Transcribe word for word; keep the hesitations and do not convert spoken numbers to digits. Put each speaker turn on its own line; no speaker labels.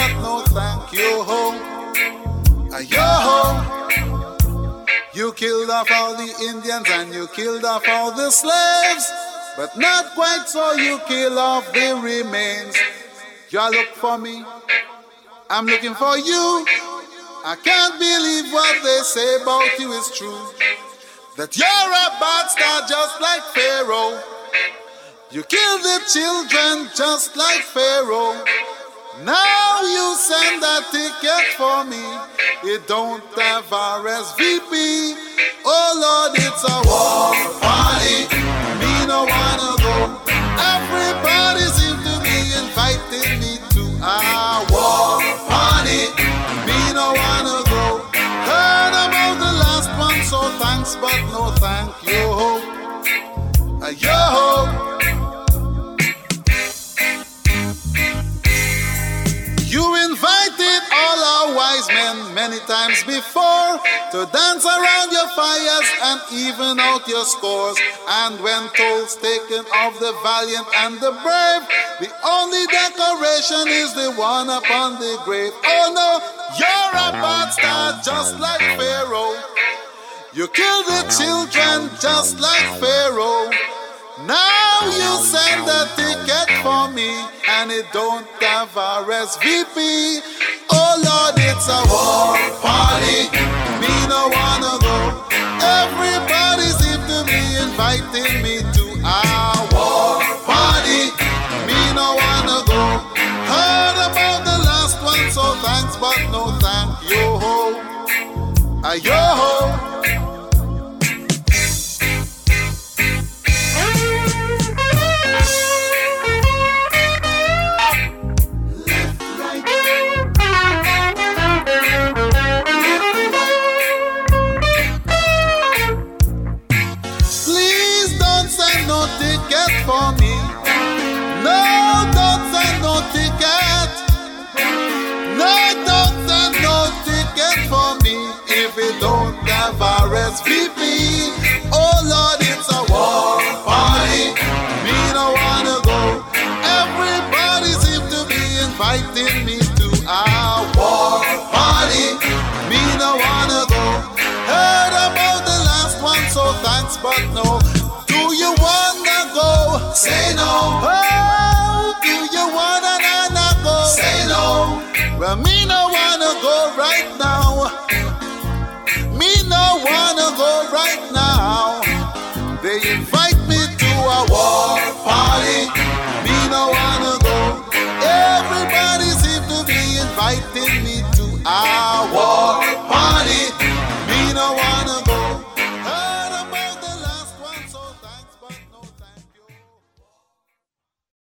but no thank you. Yo, you killed off all the Indians and you killed off all the slaves, but not quite so you kill off the remains. You look for me, I'm looking for you. I can't believe what they say about you is true, that you're a bad star just like Pharaoh. You kill the children just like Pharaoh. Now you send a ticket for me. It don't have R S V P. Oh Lord, it's a war party. Me no wanna go. Everybody seem to be inviting me to a war party. Me no wanna go. Heard about the last one, so thanks, but no thank you. Uh, yo. You invited all our wise men many times before to dance around your fires and even out your scores. And when tolls taken of the valiant and the brave, the only decoration is the one upon the grave. Oh no, you're a bad star just like Pharaoh. You kill the children just like Pharaoh. Now you send a ticket for me and it don't have R S V P. Oh Lord, it's a war party. Me no wanna go. Everybody seem to be inviting me to a war party. Me no wanna go. Heard about the last one, so thanks, but no thank you. Ayo. For me, no, don't send no ticket. No, don't send no ticket for me if it don't have R S V P. Oh Lord, it's a war party. Me no wanna go. Everybody seem to be inviting me to a war party. Me no wanna go. Heard about the last one, so thanks, but no. Do you wanna go? Say no. Oh, do you wanna not go? Say no. Well, me no wanna go right now. Me no wanna go right now. They invite me to a war party. Me no wanna go. Everybody seem to be inviting me to a war